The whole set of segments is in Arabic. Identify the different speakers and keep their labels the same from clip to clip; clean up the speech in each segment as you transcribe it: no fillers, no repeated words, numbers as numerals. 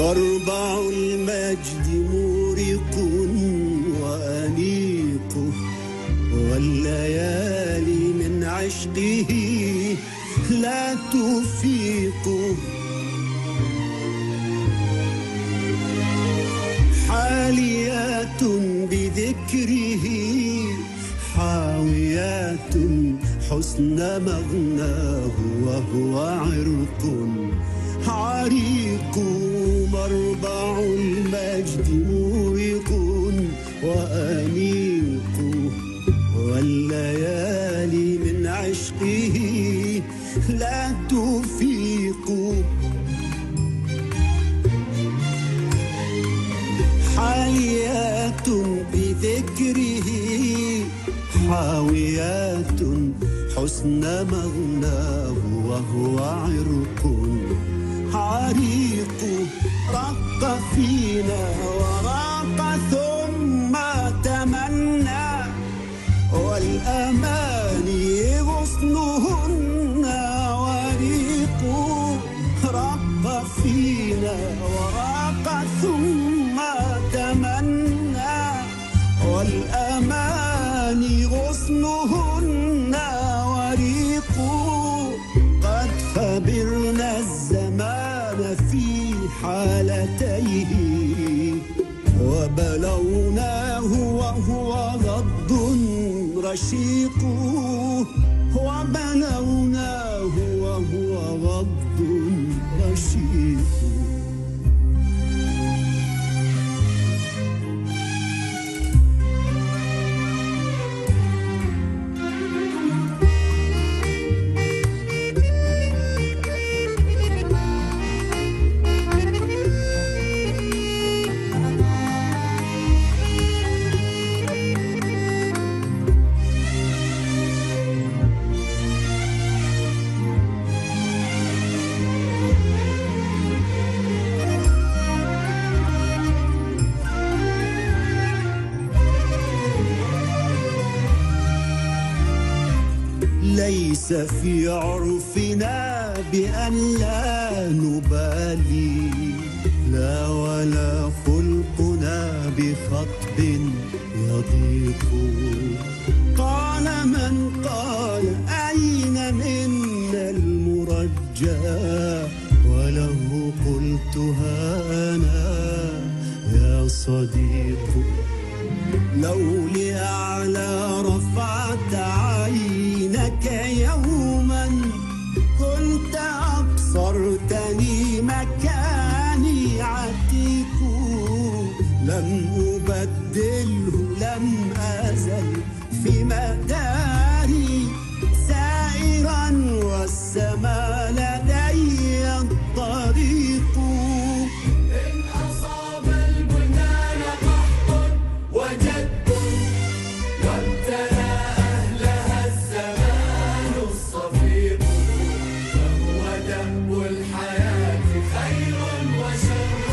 Speaker 1: مربع المجد مورق وأنيق، والليالي من عشقه لا تفيق. حاليات بذكره حاويات حسن مغناه، وهو عرق عريق. مربع المجد مورق وأنيق، والليالي من عشقه لا تفيق. حاليات بذكره حاويات حسن مغناه، وهو عرق عريق. رق فينا وراق ثم تمنى، والأماني غصنهن وريق. رق فينا وراق ثم تمنى، والأماني غصنهن وريق. قد خبرنا الزمان في حالتيه، وبلوناه وهو غض رشيق. وبلوناه وهو غض رشيق. ليس في عرفنا بأن لا نبالي، لا ولا خلقنا بخطب يضيق. قال من قال أين منا المرجى، وله قلتها أنا يا صديق. لو لأعلى رفعت عينك يوما، كنت أبصرتني مكاني عتيق. لم أبدله لم أزل في مداري سائرا، والسماء لدي الطريق.
Speaker 2: إن أصاب البنيان قحط وجد، وابتلى أهلها الزمان الصفيق. فهو دأب الحياة خير وشر،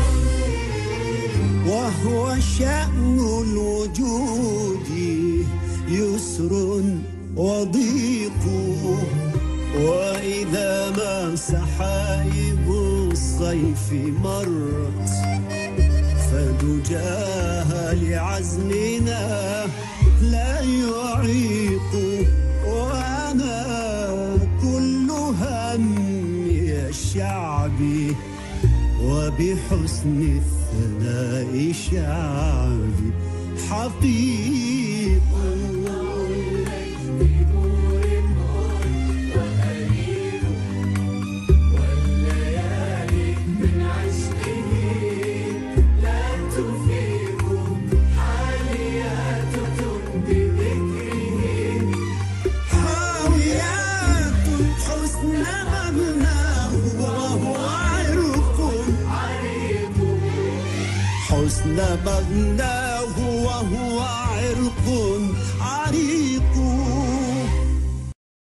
Speaker 1: وهو شأن الوجود يسر وضيق. وإذا ما سحائب الصيف مرت، فدجاها لعزمنا لا يعيق. وأنا كل همي الشعبي، وبحسن الثناء شعبي حقيق. حسن مغناه وهو عرق